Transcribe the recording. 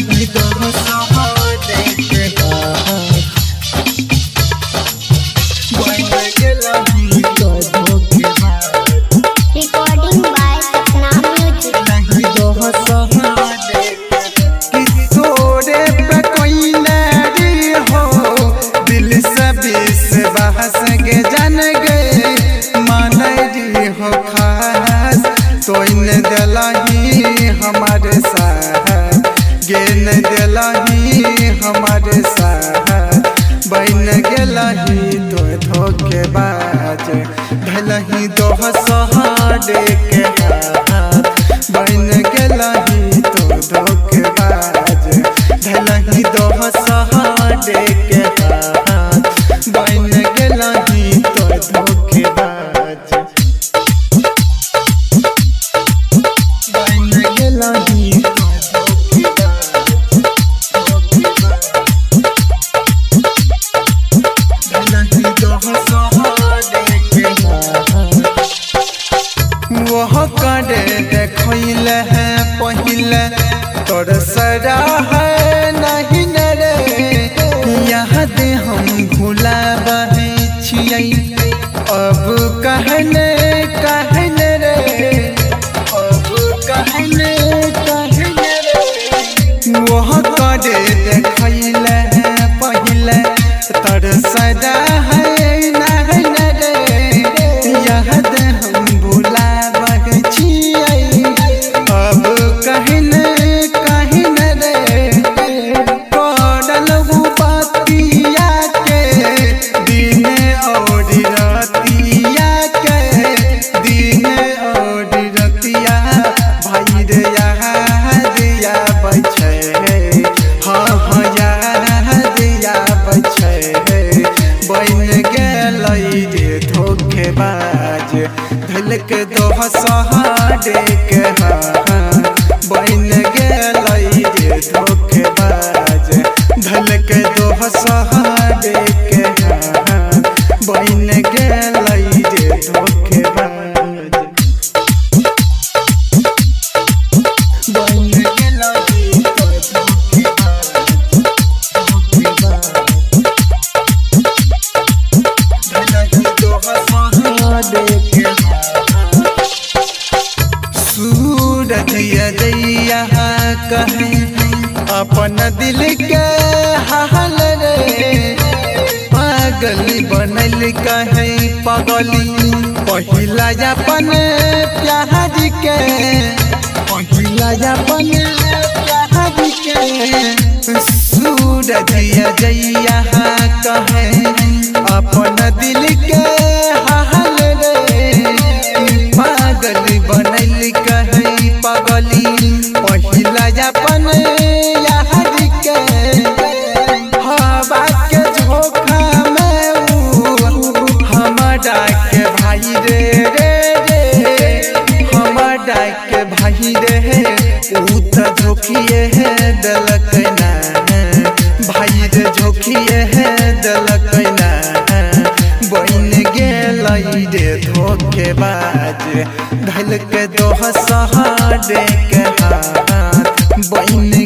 हमारे साथ गेन दिलही हमारे साथ बन गेलही तो धोखेबाज धलही दोह सहारे के हाथ बन गेलही तो धोखेबाज धलही दोह सहारे के हाथ बन गेलही तो धोखेबाज वह करे देखल है पहले तोर सरा है नहीं रे यहाँ दे हम भूला बहे छियै अब कहने रे अब कहने रे वह करे देखल है पहले तोर सरा है नहीं रे यहाँ दे हम भूला धोखेबाज धलक दोह सहारे के हाथ बन गेलई रे धोखेबाज धलक दोह सहारे के हाथ बन गेलई रे धोखेबाज बन गेलई तो सूरज दैया कहे अपन दिल के हाल रे पागल बनल कहे पगली पहिला अपन प्यार के पहिला अपन प्यार के सूरज दैया कहे अपन दिल के हाल रे पागल बनल कहे पगली पहिला अपन यार के हवा के झोंका में हमारा के भाई रे हमारा के भाई रे उ त झोंकिए है दलक ना भाई रे झोंकिए है दलक ना बन गेलई रे धोखेबाज धलक दोह सहारे के हाथ बन